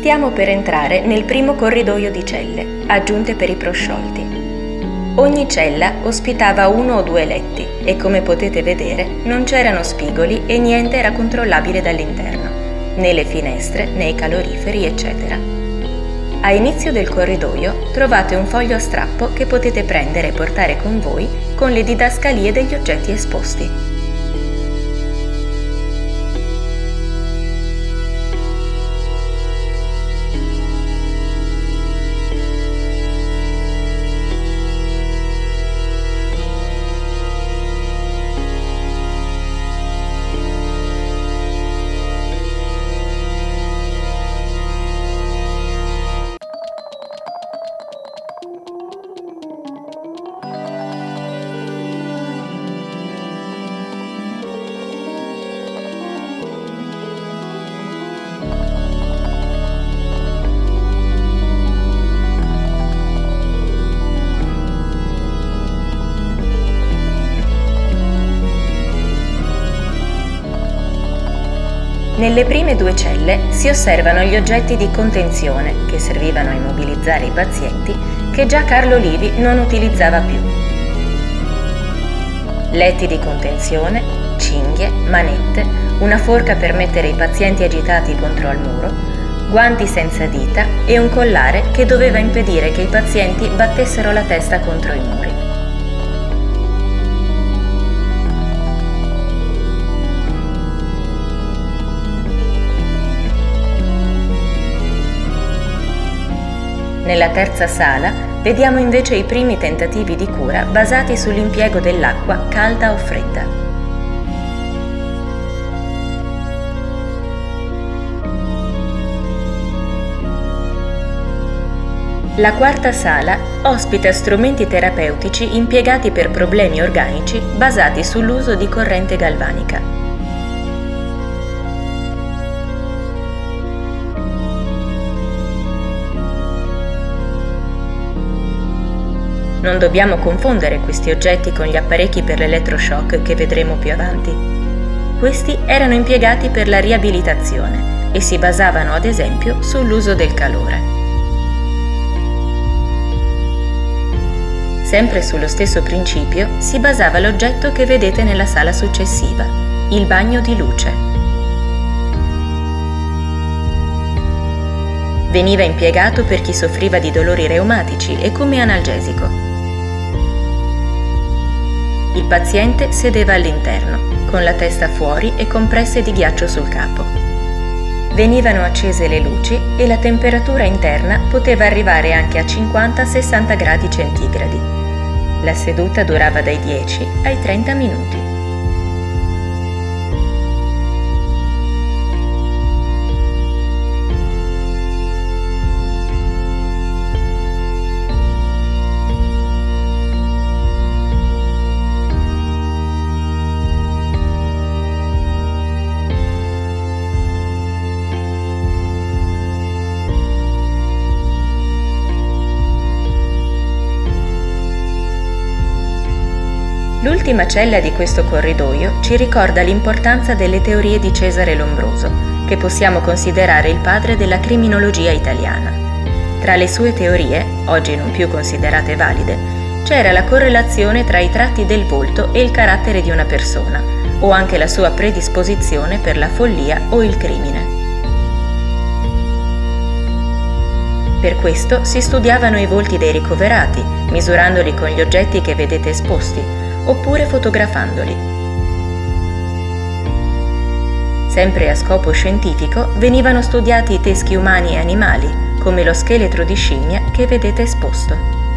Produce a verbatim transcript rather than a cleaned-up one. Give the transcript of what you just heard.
Stiamo per entrare nel primo corridoio di celle, aggiunte per i prosciolti. Ogni cella ospitava uno o due letti e, come potete vedere, non c'erano spigoli e niente era controllabile dall'interno, né le finestre, né i caloriferi, eccetera. A inizio del corridoio trovate un foglio a strappo che potete prendere e portare con voi con le didascalie degli oggetti esposti. Nelle prime due celle si osservano gli oggetti di contenzione che servivano a immobilizzare i pazienti che già Carlo Livi non utilizzava più. Letti di contenzione, cinghie, manette, una forca per mettere i pazienti agitati contro al muro, guanti senza dita e un collare che doveva impedire che i pazienti battessero la testa contro i muri. Nella terza sala vediamo invece i primi tentativi di cura basati sull'impiego dell'acqua calda o fredda. La quarta sala ospita strumenti terapeutici impiegati per problemi organici basati sull'uso di corrente galvanica. Non dobbiamo confondere questi oggetti con gli apparecchi per l'elettroshock che vedremo più avanti. Questi erano impiegati per la riabilitazione e si basavano ad esempio sull'uso del calore. Sempre sullo stesso principio si basava l'oggetto che vedete nella sala successiva, il bagno di luce. Veniva impiegato per chi soffriva di dolori reumatici e come analgesico. Il paziente sedeva all'interno, con la testa fuori e compresse di ghiaccio sul capo. Venivano accese le luci e la temperatura interna poteva arrivare anche a cinquanta sessanta gradi centigradi. La seduta durava dai dieci ai trenta minuti. L'ultima cella di questo corridoio ci ricorda l'importanza delle teorie di Cesare Lombroso, che possiamo considerare il padre della criminologia italiana. Tra le sue teorie, oggi non più considerate valide, c'era la correlazione tra i tratti del volto e il carattere di una persona, o anche la sua predisposizione per la follia o il crimine. Per questo si studiavano i volti dei ricoverati, misurandoli con gli oggetti che vedete esposti, oppure fotografandoli. Sempre a scopo scientifico venivano studiati i teschi umani e animali, come lo scheletro di scimmia che vedete esposto.